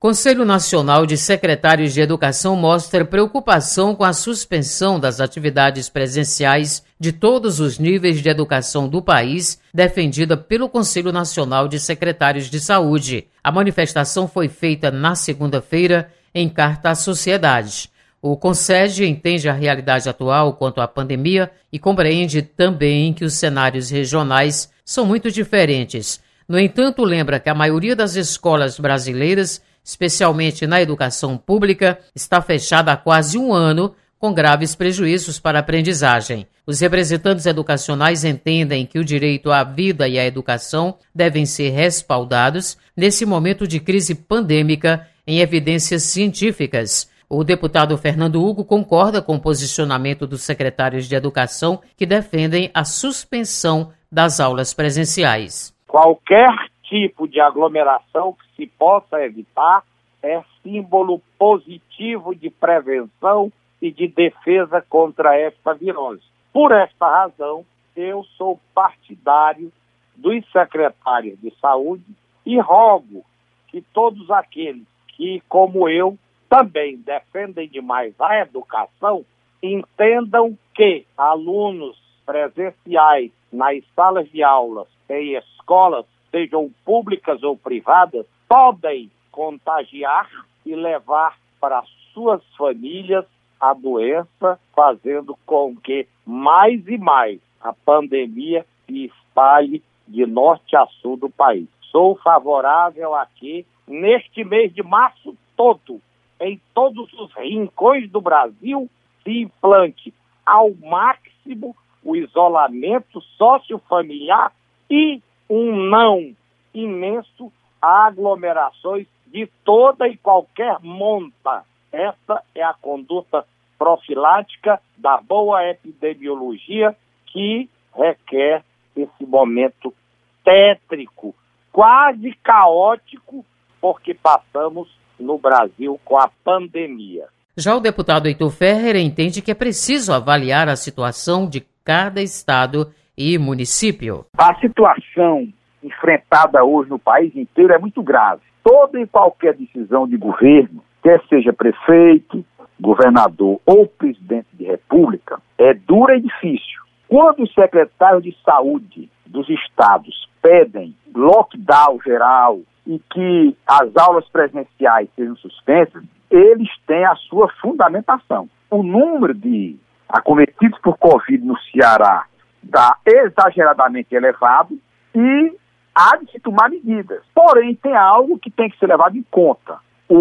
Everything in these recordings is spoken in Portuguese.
Conselho Nacional de Secretários de Educação mostra preocupação com a suspensão das atividades presenciais de todos os níveis de educação do país, defendida pelo Conselho Nacional de Secretários de Saúde. A manifestação foi feita na segunda-feira em carta à sociedade. O CONSEG entende a realidade atual quanto à pandemia e compreende também que os cenários regionais são muito diferentes. No entanto, lembra que a maioria das escolas brasileiras, especialmente na educação pública, está fechada há quase um ano, com graves prejuízos para a aprendizagem. Os representantes educacionais entendem que o direito à vida e à educação devem ser respaldados nesse momento de crise pandêmica em evidências científicas. O deputado Fernando Hugo concorda com o posicionamento dos secretários de Educação que defendem a suspensão das aulas presenciais. Qualquer tipo de aglomeração que se possa evitar é símbolo positivo de prevenção e de defesa contra esta virose. Por esta razão, eu sou partidário dos secretários de saúde e rogo que todos aqueles que, como eu, também defendem demais a educação, entendam que alunos presenciais nas salas de aulas em escolas, sejam públicas ou privadas, podem contagiar e levar para suas famílias a doença, fazendo com que mais e mais a pandemia se espalhe de norte a sul do país. Sou favorável a que, neste mês de março todo, em todos os rincões do Brasil, se implante ao máximo o isolamento sociofamiliar e um não imenso a aglomerações de toda e qualquer monta. Essa é a conduta profilática da boa epidemiologia que requer esse momento tétrico, quase caótico, porque passamos no Brasil com a pandemia. Já o deputado Heitor Ferrer entende que é preciso avaliar a situação de cada estado e município. A situação enfrentada hoje no país inteiro é muito grave. Toda e qualquer decisão de governo, quer seja prefeito, governador ou presidente de república, é dura e difícil. Quando os secretários de saúde dos estados pedem lockdown geral e que as aulas presenciais sejam suspensas, eles têm a sua fundamentação. O número de acometidos por Covid no Ceará está exageradamente elevado e há de se tomar medidas. Porém, tem algo que tem que ser levado em conta.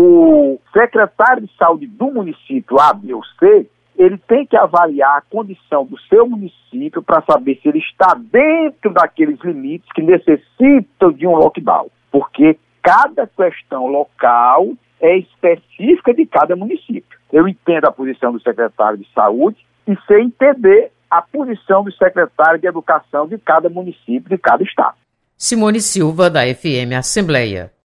O secretário de saúde do município A, B ou C, ele tem que avaliar a condição do seu município para saber se ele está dentro daqueles limites que necessitam de um lockdown. Porque cada questão local é específica de cada município. Eu entendo a posição do secretário de saúde e sei entender a posição do secretário de educação de cada município, de cada estado. Simone Silva, da FM Assembleia.